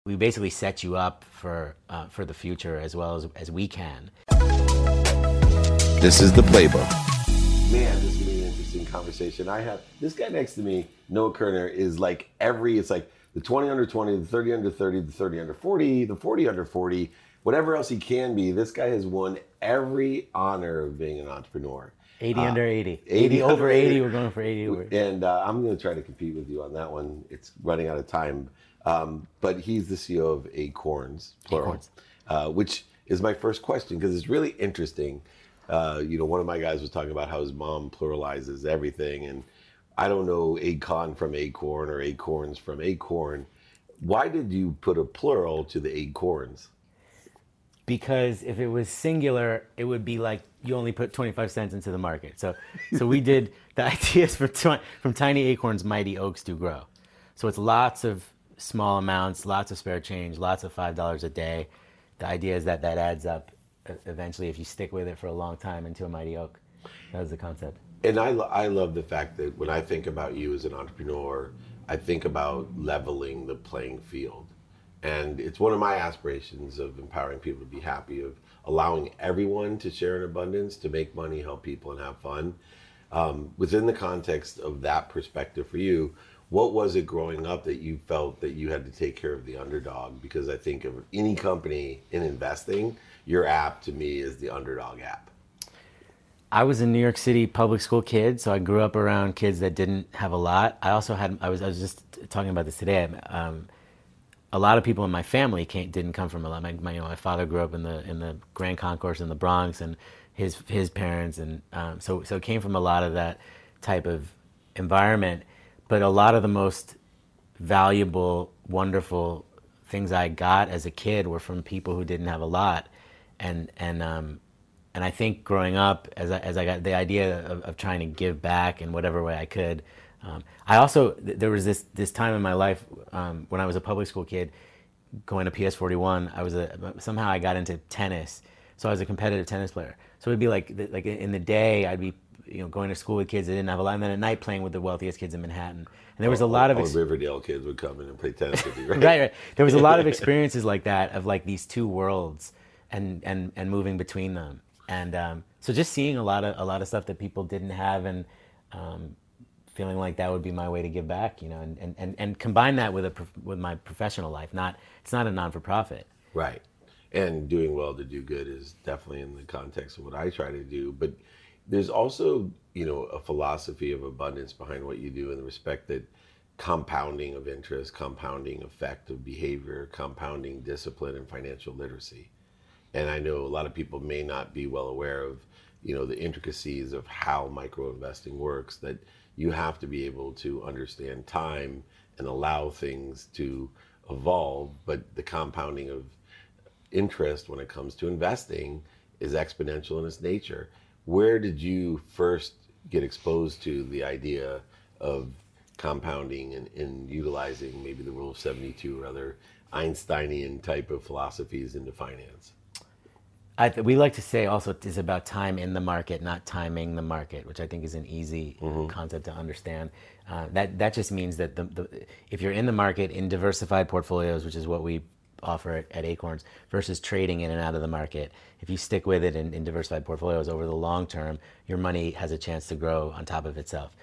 We basically set you up for the future as well as we can. This is the playbook. Man, this is going to be an interesting conversation. I have this guy next to me, Noah Kerner, is like it's like the 20 under 20, the 30 under 30, the 30 under 40, the 40 under 40, whatever else he can be. This guy has won every honor of being an entrepreneur. 80 under 80. 80 over 80, we're going for 80 over. And I'm going to try to compete with you on that one. It's running out of time. But he's the CEO of Acorns, plural, which is my first question because it's really interesting. One of my guys was talking about how his mom pluralizes everything, and I don't know Acon from Acorn or Acorns from Acorn. Why did you put a plural to the Acorns? Because if it was singular, it would be like you only put 25 cents into the market. So we did the ideas from tiny acorns, mighty oaks do grow. So it's lots of small amounts, lots of spare change, lots of $5 a day. The idea is that adds up eventually if you stick with it for a long time into a mighty oak. That was the concept. And I love the fact that when I think about you as an entrepreneur, I think about leveling the playing field. And it's one of my aspirations of empowering people to be happy, of allowing everyone to share in abundance, to make money, help people, and have fun. Within the context of that perspective for you, what was it growing up that you felt that you had to take care of the underdog? Because I think of any company in investing, your app to me is the underdog app. I was a New York City public school kid, so I grew up around kids that didn't have a lot. I was just talking about this today. A lot of people in my family didn't come from a lot. My father grew up in the Grand Concourse in the Bronx, and his parents, and so it came from a lot of that type of environment. But a lot of the most valuable, wonderful things I got as a kid were from people who didn't have a lot, and I think growing up, as I got the idea of trying to give back in whatever way I could. I also, there was this time in my life when I was a public school kid going to PS41. Somehow I got into tennis, so I was a competitive tennis player. So it'd be like in the day I'd be going to school with kids that didn't have a lot, and then at night playing with the wealthiest kids in Manhattan. And there was a lot of Riverdale kids would come in and play tennis with you, right? right. There was a lot of experiences like that of like these two worlds and moving between them, and so just seeing a lot of stuff that people didn't have, and feeling like that would be my way to give back, and combine that with my professional life. It's not a non-for-profit. Right. And doing well to do good is definitely in the context of what I try to do. But there's also, a philosophy of abundance behind what you do in the respect that compounding of interest, compounding effect of behavior, compounding discipline and financial literacy. And I know a lot of people may not be well aware of, the intricacies of how micro-investing works, that you have to be able to understand time and allow things to evolve. But the compounding of interest when it comes to investing is exponential in its nature. Where did you first get exposed to the idea of compounding and utilizing maybe the rule of 72 or other Einsteinian type of philosophies into finance? We like to say also it's about time in the market, not timing the market, which I think is an easy concept to understand. That just means that if you're in the market in diversified portfolios, which is what we offer at Acorns, versus trading in and out of the market, if you stick with it in diversified portfolios over the long term, your money has a chance to grow on top of itself.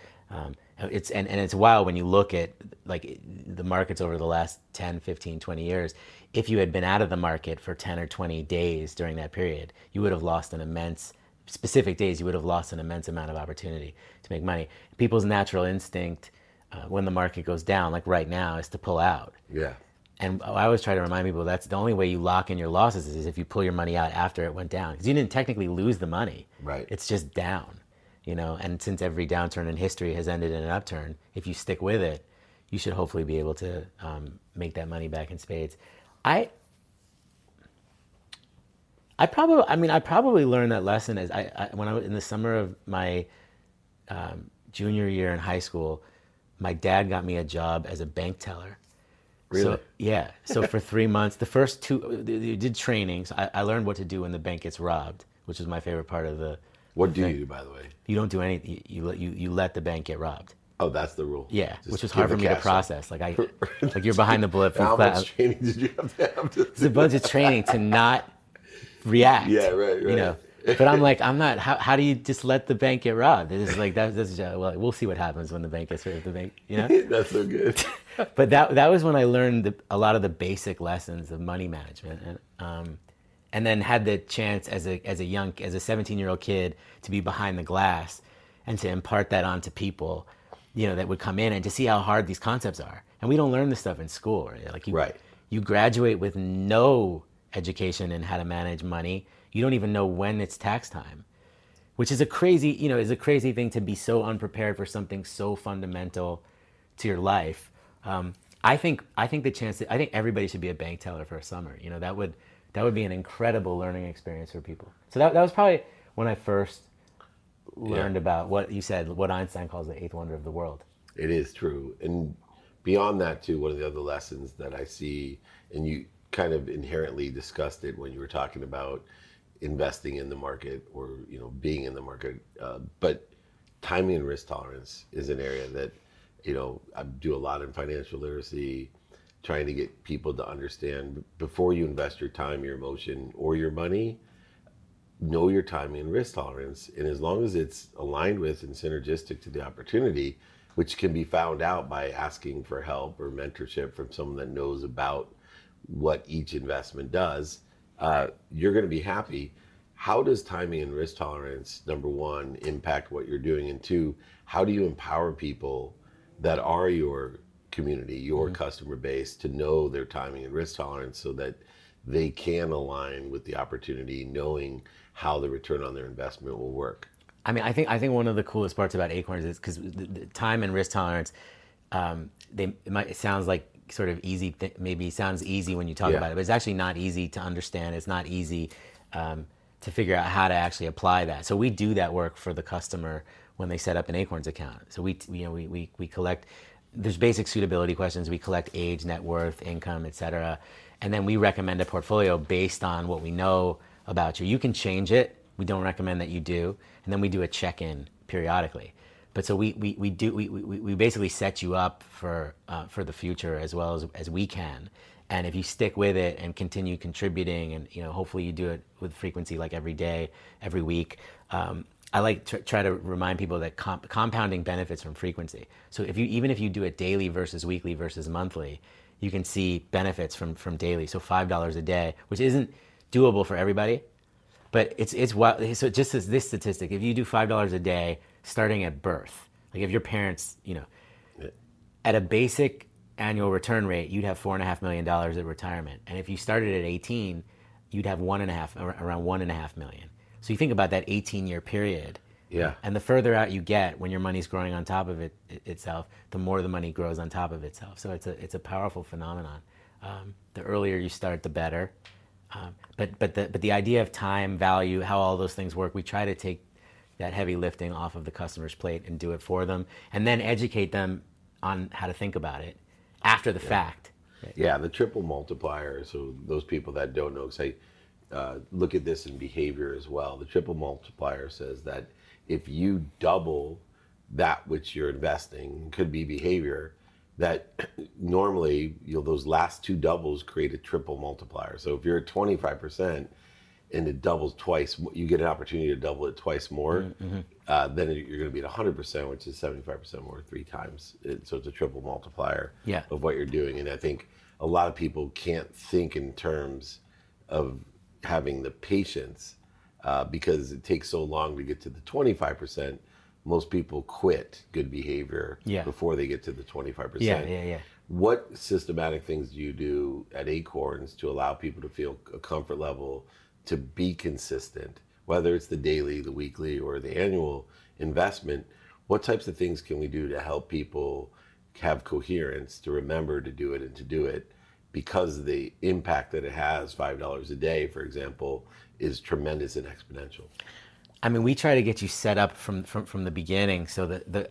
It's wild when you look at like the markets over the last 10, 15, 20 years. If you had been out of the market for 10 or 20 days during that period, you would have lost specific days, you would have lost an immense amount of opportunity to make money. People's natural instinct when the market goes down, like right now, is to pull out. Yeah. And I always try to remind people that's the only way you lock in your losses is if you pull your money out after it went down. Because you didn't technically lose the money. Right. It's just down. And since every downturn in history has ended in an upturn, if you stick with it, you should hopefully be able to make that money back in spades. I probably learned that lesson as when I was in the summer of my junior year in high school. My dad got me a job as a bank teller. Really? So, yeah. So for 3 months, the first two, you did training. So I learned what to do when the bank gets robbed, which is my favorite part of the. What do you do, by the way? You don't do anything. You let the bank get robbed. Oh, that's the rule. Yeah, Just which was give hard the for me to cash. process. Like you're behind the bulletproof How class. much training did you have to have? It's a bunch of training to not react. Yeah, right, You know, but I'm not. How do you just let the bank get robbed? It's like that's well, we'll see what happens when the bank gets rid of the bank. You know. That's so good. But that was when I learned a lot of the basic lessons of money management, and then had the chance as a 17-year-old kid to be behind the glass and to impart that onto people, that would come in and to see how hard these concepts are. And we don't learn this stuff in school, right? Like you graduate with no education in how to manage money. You don't even know when it's tax time, which is a crazy thing to be so unprepared for something so fundamental to your life. I think everybody should be a bank teller for a summer. That would be an incredible learning experience for people. So that was probably when I first learned about what you said, what Einstein calls the eighth wonder of the world. It is true. And beyond that too, one of the other lessons that I see, and you kind of inherently discussed it when you were talking about investing in the market or being in the market, but timing and risk tolerance is an area that I do a lot in financial literacy, trying to get people to understand before you invest your time, your emotion, or your money, know your timing and risk tolerance. And as long as it's aligned with and synergistic to the opportunity, which can be found out by asking for help or mentorship from someone that knows about what each investment does, you're going to be happy. How does timing and risk tolerance, number one, impact what you're doing? And two, how do you empower people that are your community, your customer base, to know their timing and risk tolerance so that they can align with the opportunity, knowing how the return on their investment will work? I mean, I think one of the coolest parts about Acorns is because the time and risk tolerance, it sounds like sort of easy, maybe sounds easy when you talk about it, but it's actually not easy to understand. It's not easy to figure out how to actually apply that. So we do that work for the customer when they set up an Acorns account. So we collect, there's basic suitability questions. We collect age, net worth, income, et cetera. And then we recommend a portfolio based on what we know about you. You can change it. We don't recommend that you do. And then we do a check-in periodically. But so we basically set you up for the future as well as we can. And if you stick with it and continue contributing, and hopefully you do it with frequency, like every day, every week. I like to try to remind people that compounding benefits from frequency. So even if you do it daily versus weekly versus monthly, you can see benefits from daily. So $5 a day, which isn't doable for everybody, but it's wild. So just as this statistic, if you do $5 a day starting at birth, like if your parents, at a basic annual return rate, you'd have $4.5 million at retirement. And if you started at 18, you'd have around $1.5 million. So you think about that 18-year period. Yeah. And the further out you get, when your money's growing on top of itself, the more the money grows on top of itself. So it's a powerful phenomenon. The earlier you start, the better. But the idea of time, value, how all those things work, we try to take that heavy lifting off of the customer's plate and do it for them, and then educate them on how to think about it after the fact. Yeah, the triple multiplier. So those people that don't know, say, look at this in behavior as well. The triple multiplier says that if you double that which you're investing, could be behavior, that normally those last two doubles create a triple multiplier. So if you're at 25% and it doubles twice, you get an opportunity to double it twice more, then you're going to be at 100%, which is 75% more, 3 times. So it's a triple multiplier of what you're doing. And I think a lot of people can't think in terms of having the patience because it takes so long to get to the 25%. Most people quit good behavior before they get to the 25%. Yeah. What systematic things do you do at Acorns to allow people to feel a comfort level to be consistent, whether it's the daily, the weekly, or the annual investment? What types of things can we do to help people have coherence, to remember to do it and to do it? Because the impact that it has, $5 a day, for example, is tremendous and exponential. I mean, we try to get you set up from the beginning. So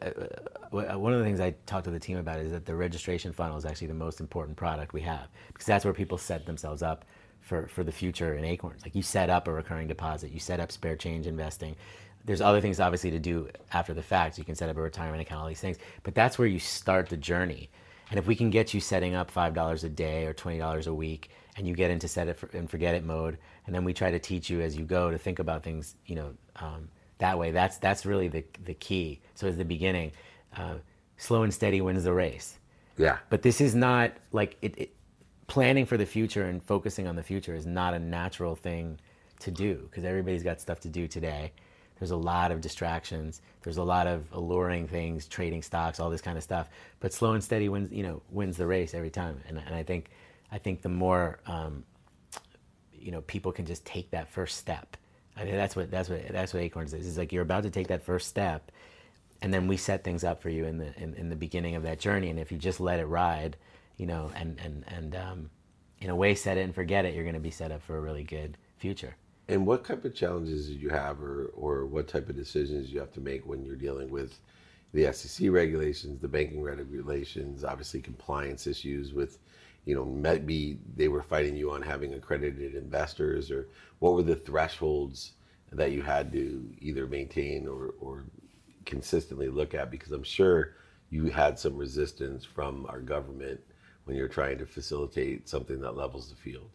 one of the things I talk to the team about is that the registration funnel is actually the most important product we have, because that's where people set themselves up for the future in Acorns. Like, you set up a recurring deposit, you set up spare change investing. there's other things obviously to do after the fact. You can set up a retirement account, all these things, but that's where you start the journey. And if we can get you setting up $5 a day or $20 a week, and you get into set it and forget it mode, and then we try to teach you as you go to think about things, that way. That's really the key. So as the beginning, slow and steady wins the race. Yeah. But this is not like planning for the future and focusing on the future is not a natural thing to do because everybody's got stuff to do today. There's a lot of distractions. There's a lot of alluring things, trading stocks, all this kind of stuff. But slow and steady wins the race every time. And I think the more people can just take that first step. I think that's what Acorns is. It's like you're about to take that first step, and then we set things up for you in the beginning of that journey. And if you just let it ride, and in a way set it and forget it, you're going to be set up for a really good future. And what type of challenges did you have, or what type of decisions you have to make when you're dealing with the SEC regulations, the banking regulations, obviously compliance issues with, maybe they were fighting you on having accredited investors, or what were the thresholds that you had to either maintain or consistently look at? Because I'm sure you had some resistance from our government when you're trying to facilitate something that levels the field.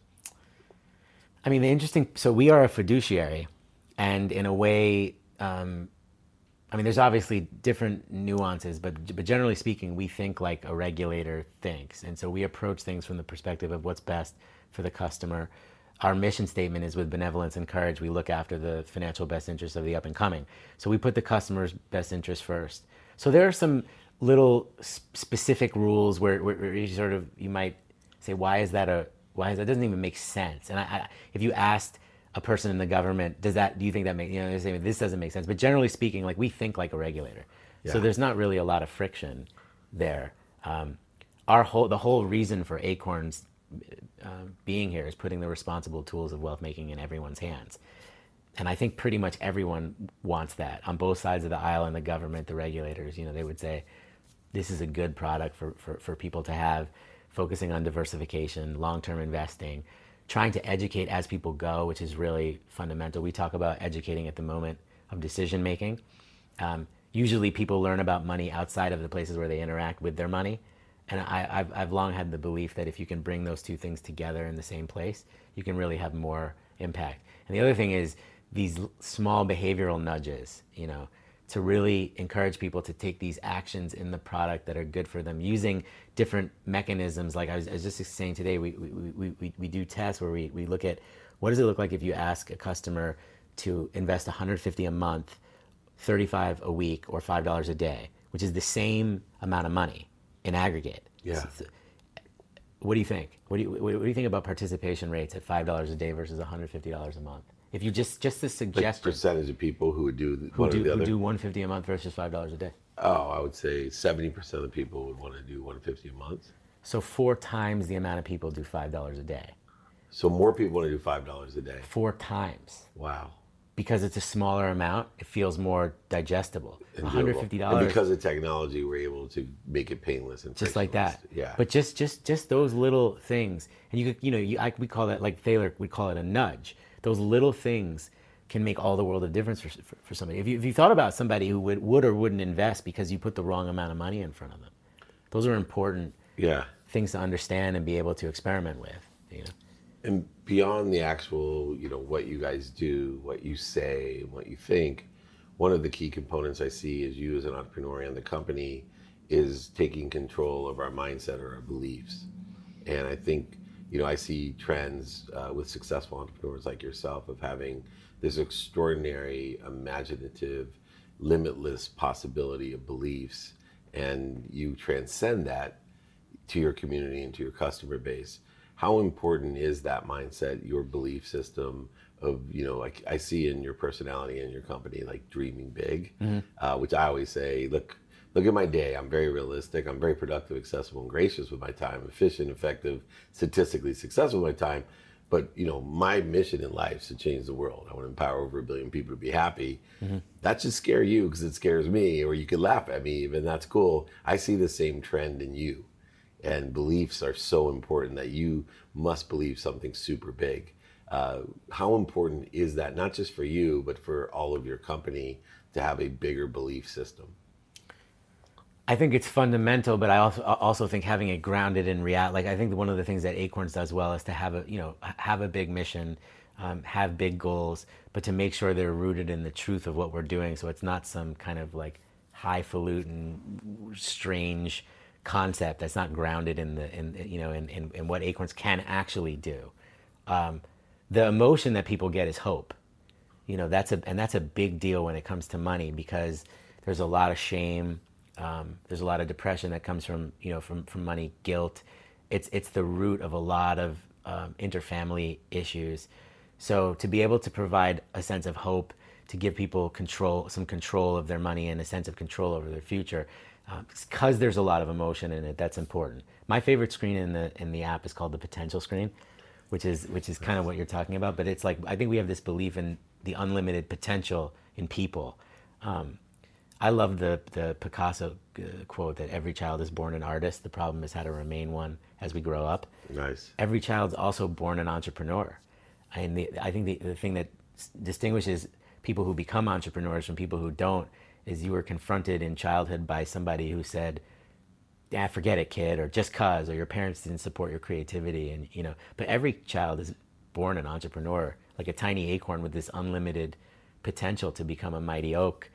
I mean, so we are a fiduciary, and in a way, there's obviously different nuances, but generally speaking, we think like a regulator thinks. And so we approach things from the perspective of what's best for the customer. Our mission statement is with benevolence and courage, we look after the financial best interests of the up and coming. So we put the customer's best interest first. So there are some little specific rules where you might say, why is that? It doesn't even make sense. And if you asked a person in the government, do you think that makes, they say this doesn't make sense. But generally speaking, like we think like a regulator. Yeah. So there's not really a lot of friction there. The whole reason for Acorns being here is putting the responsible tools of wealth making in everyone's hands. And I think pretty much everyone wants that on both sides of the aisle, and the government, the regulators, they would say, this is a good product for people to have, focusing on diversification, long-term investing, trying to educate as people go, which is really fundamental. We talk about educating at the moment of decision making. Usually people learn about money outside of the places where they interact with their money. And I've long had the belief that if you can bring those two things together in the same place, you can really have more impact. And the other thing is these small behavioral nudges, to really encourage people to take these actions in the product that are good for them using different mechanisms. Like I was just saying today, we do tests where we look at what does it look like if you ask a customer to invest $150 a month, $35 a week, or $5 a day, which is the same amount of money in aggregate. Yeah. So, what do you think? What do you think about participation rates at $5 a day versus $150 a month? If you just the suggestion, like percentage of people who would do who do $150 a month versus $5 a day. Oh, I would say 70% of the people would want to do $150 a month. So 4 times the amount of people do $5 a day. So more people want to do $5 a day. 4 times. Wow. Because it's a smaller amount, it feels more digestible. $150. And because of technology, we're able to make it painless and just like that. Yeah. But just those little things, and we call that, like Thaler would call it, a nudge. Those little things can make all the world of difference for somebody. If you thought about somebody who would or wouldn't invest because you put the wrong amount of money in front of them, those are important things to understand and be able to experiment with. And beyond the actual, what you guys do, what you say, and what you think, one of the key components I see is you as an entrepreneur and the company is taking control of our mindset or our beliefs. And I think, I see trends with successful entrepreneurs like yourself of having this extraordinary, imaginative, limitless possibility of beliefs, and you transcend that to your community and to your customer base. How important is that mindset, your belief system of, like I see in your personality and your company, like dreaming big, which I always say, look at my day. I'm very realistic. I'm very productive, accessible, and gracious with my time, efficient, effective, statistically successful with my time. But, my mission in life is to change the world. I want to empower over 1 billion people to be happy. That should scare you because it scares me, or you could laugh at me even. That's cool. I see the same trend in you. And beliefs are so important that you must believe something super big. How important is that, not just for you, but for all of your company, to have a bigger belief system? I think it's fundamental, but I also think having it grounded in reality. Like I think one of the things that Acorns does well is to have a have a big mission, have big goals, but to make sure they're rooted in the truth of what we're doing. So it's not some kind of like highfalutin, strange concept that's not grounded in in what Acorns can actually do. The emotion that people get is hope. That's a big deal when it comes to money because there's a lot of shame. There's a lot of depression that comes from from money, guilt. It's the root of a lot of interfamily issues. So to be able to provide a sense of hope, to give people some control of their money and a sense of control over their future, because there's a lot of emotion in it, that's important. My favorite screen in the app is called the potential screen, which is kind of what you're talking about. But it's like I think we have this belief in the unlimited potential in people. I love the Picasso quote that every child is born an artist. The problem is how to remain one as we grow up. Nice. Every child's also born an entrepreneur. I think the thing that distinguishes people who become entrepreneurs from people who don't is you were confronted in childhood by somebody who said, "Yeah, forget it, kid," or "just cause," or your parents didn't support your creativity, and But every child is born an entrepreneur, like a tiny acorn with this unlimited potential to become a mighty oak.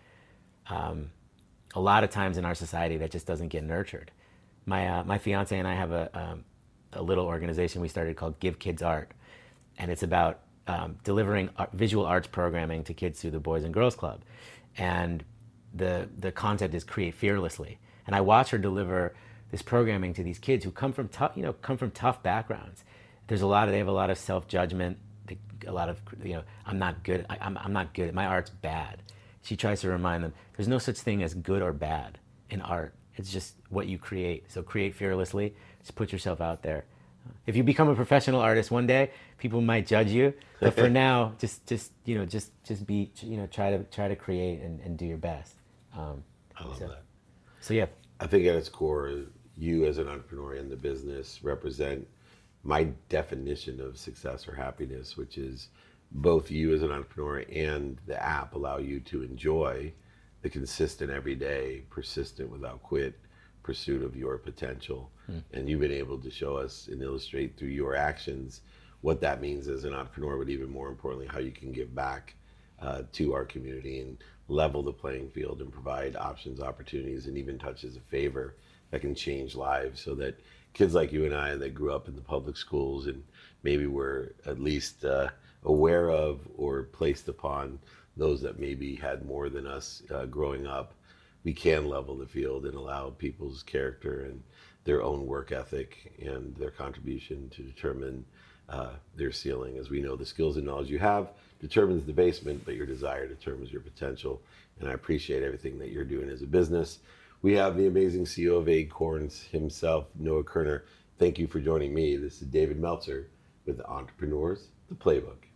A lot of times in our society that just doesn't get nurtured. My fiance and I have a little organization we started called Give Kids Art, and it's about delivering visual arts programming to kids through the Boys and Girls Club, and the concept is create fearlessly. And I watch her deliver this programming to these kids who come from tough backgrounds. They have a lot of self judgment, a lot of I'm not good. I'm not good. My art's bad. She tries to remind them there's no such thing as good or bad in art. It's just what you create. So create fearlessly. Just put yourself out there. If you become a professional artist one day, people might judge you. But for now, just be try to create and do your best. I love that. So yeah. I think at its core, you as an entrepreneur in the business represent my definition of success or happiness, which is both you as an entrepreneur and the app allow you to enjoy the consistent, everyday, persistent, without quit pursuit of your potential. And you've been able to show us and illustrate through your actions what that means as an entrepreneur, but even more importantly, how you can give back to our community and level the playing field and provide options, opportunities, and even touches of favor that can change lives, so that kids like you and I that grew up in the public schools and maybe were at least aware of or placed upon those that maybe had more than us growing up, we can level the field and allow people's character and their own work ethic and their contribution to determine their ceiling. As we know, the skills and knowledge you have determines the basement, but your desire determines your potential. And I appreciate everything that you're doing as a business. We have the amazing CEO of Acorns himself, Noah Kerner. Thank you for joining me. This is David Meltzer with Entrepreneurs, the Playbook.